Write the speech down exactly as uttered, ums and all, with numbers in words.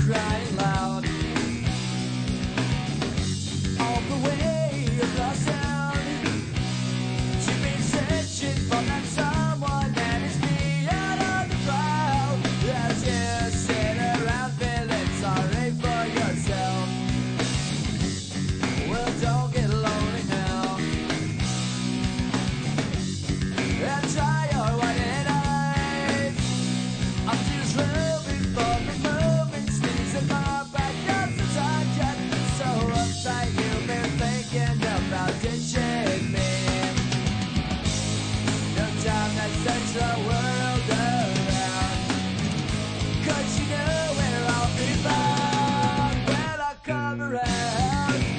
crying loud. All the way of the sound, you've been searching for that someone that is beyond all the crowd. As you sit around feeling sorry for yourself, well, don't get lonely now, and try your white eyes. I'm just rubbing for the moment, sneezing my back up the target. So uptight you've been thinking about ditching me. No time that sends the world around, 'cause you know where I'll be found when I come around.